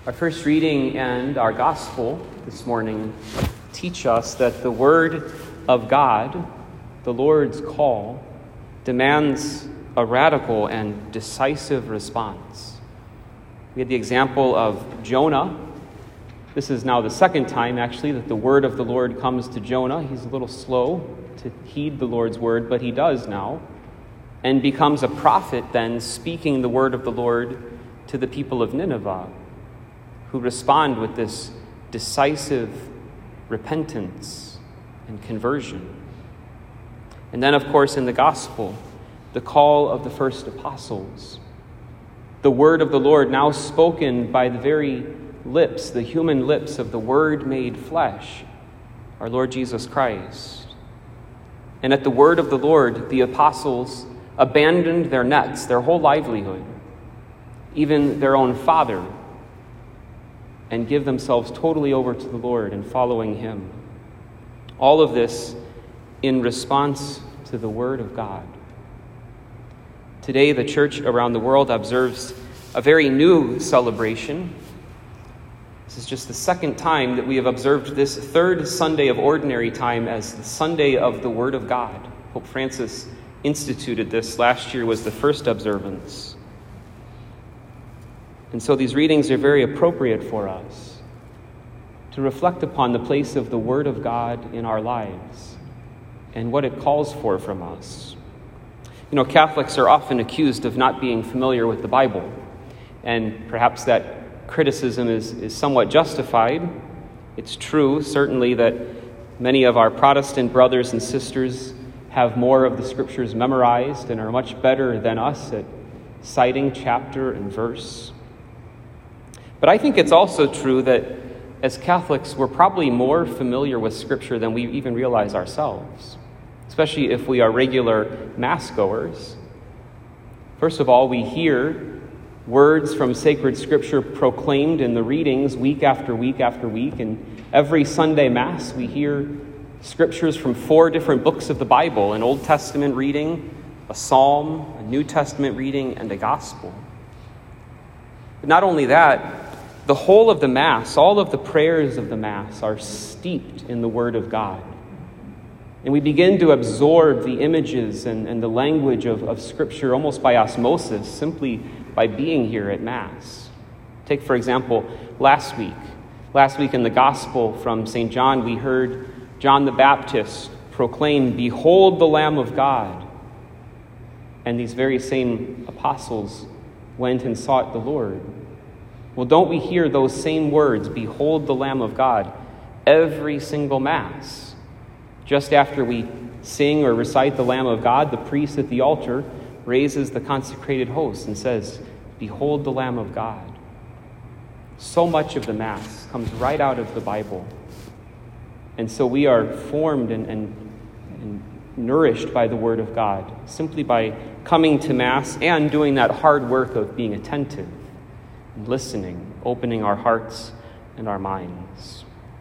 Our first reading and our gospel this morning teach us that the word of God, the Lord's call, demands a radical and decisive response. We had the example of Jonah. This is now the second time, actually, that the word of the Lord comes to Jonah. He's a little slow to heed the Lord's word, but he does now, and becomes a prophet then, speaking the word of the Lord to the people of Nineveh, who respond with this decisive repentance and conversion. And then, of course, in the gospel, the call of the first apostles, the word of the Lord now spoken by the very lips, the human lips of the Word made flesh, our Lord Jesus Christ. And at the word of the Lord, the apostles abandoned their nets, their whole livelihood, even their own father, and give themselves totally over to the Lord and following him. All of this in response to the word of God. Today, the church around the world observes a very new celebration. This is just the second time that we have observed this third Sunday of Ordinary Time as the Sunday of the Word of God. Pope Francis instituted this. Last year was the first observance. And so these readings are very appropriate for us to reflect upon the place of the Word of God in our lives and what it calls for from us. You know, Catholics are often accused of not being familiar with the Bible, and perhaps that criticism is somewhat justified. It's true, certainly, that many of our Protestant brothers and sisters have more of the Scriptures memorized and are much better than us at citing chapter and verse. But I think it's also true that as Catholics, we're probably more familiar with Scripture than we even realize ourselves, especially if we are regular Mass goers. First of all, we hear words from sacred Scripture proclaimed in the readings week after week after week. And every Sunday Mass, we hear Scriptures from 4 different books of the Bible: an Old Testament reading, a Psalm, a New Testament reading, and a Gospel. But not only that, the whole of the Mass, all of the prayers of the Mass are steeped in the Word of God. And we begin to absorb the images and the language of Scripture almost by osmosis, simply by being here at Mass. Take, for example, last week in the Gospel from St. John, we heard John the Baptist proclaim, "Behold the Lamb of God." And these very same apostles went and sought the Lord. Well, don't we hear those same words, "Behold the Lamb of God," every single Mass? Just after we sing or recite the Lamb of God, the priest at the altar raises the consecrated host and says, "Behold the Lamb of God." So much of the Mass comes right out of the Bible. And so we are formed and nourished by the Word of God simply by coming to Mass and doing that hard work of being attentive and listening, opening our hearts and our minds.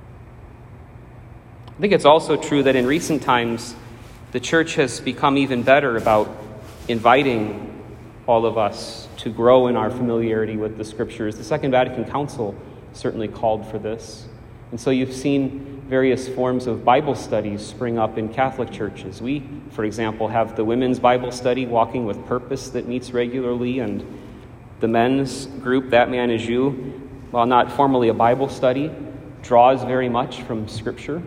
I think it's also true that in recent times, the Church has become even better about inviting all of us to grow in our familiarity with the Scriptures. The Second Vatican Council certainly called for this. And so you've seen various forms of Bible studies spring up in Catholic churches. We, for example, have the Women's Bible Study, Walking with Purpose, that meets regularly, and the men's group, That Man Is You, while not formally a Bible study, draws very much from Scripture.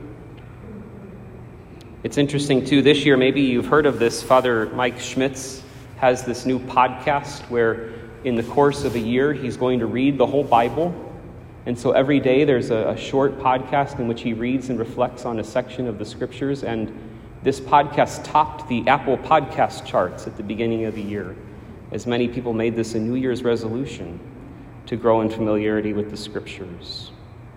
It's interesting, too, this year, maybe you've heard of this, Father Mike Schmitz has this new podcast where in the course of a year, he's going to read the whole Bible. And so every day there's a short podcast in which he reads and reflects on a section of the Scriptures. And this podcast topped the Apple Podcast charts at the beginning of the year, as many people made this a New Year's resolution to grow in familiarity with the Scriptures.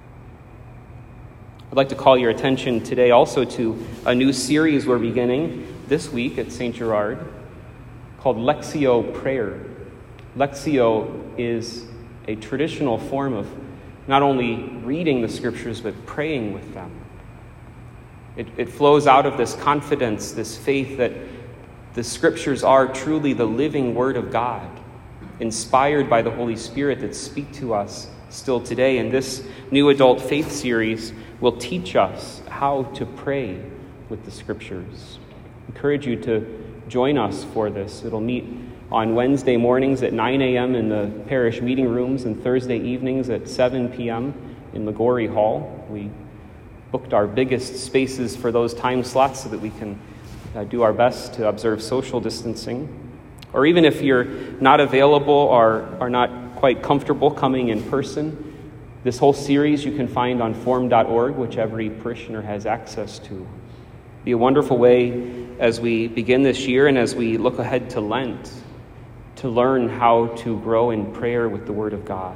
I'd like to call your attention today also to a new series we're beginning this week at St. Gerard called Lectio Prayer. Lectio is a traditional form of not only reading the Scriptures, but praying with them. It flows out of this confidence, this faith that the Scriptures are truly the living Word of God, inspired by the Holy Spirit, that speak to us still today. And this New Adult Faith series will teach us how to pray with the Scriptures. I encourage you to join us for this. It'll meet on Wednesday mornings at 9 a.m. in the parish meeting rooms and Thursday evenings at 7 p.m. in McGorry Hall. We booked our biggest spaces for those time slots so that we can do our best to observe social distancing. Or even if you're not available or are not quite comfortable coming in person, this whole series you can find on form.org, which every parishioner has access to. Be a wonderful way as we begin this year and as we look ahead to Lent to learn how to grow in prayer with the Word of God.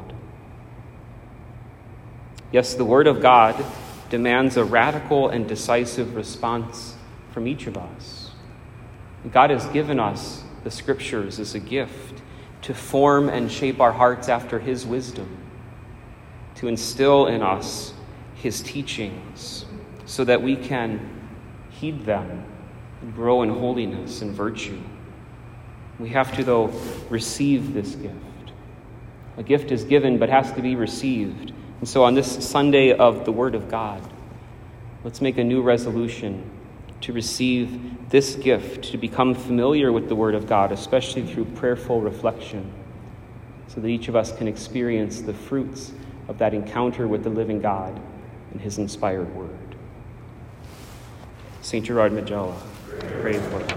Yes, the Word of God demands a radical and decisive response from each of us. God has given us the Scriptures as a gift to form and shape our hearts after His wisdom, to instill in us His teachings so that we can heed them and grow in holiness and virtue. We have to, though, receive this gift. A gift is given but has to be received. And so on this Sunday of the Word of God, let's make a new resolution to receive this gift, to become familiar with the Word of God, especially through prayerful reflection, so that each of us can experience the fruits of that encounter with the living God and His inspired Word. St. Gerard Majella, pray for us.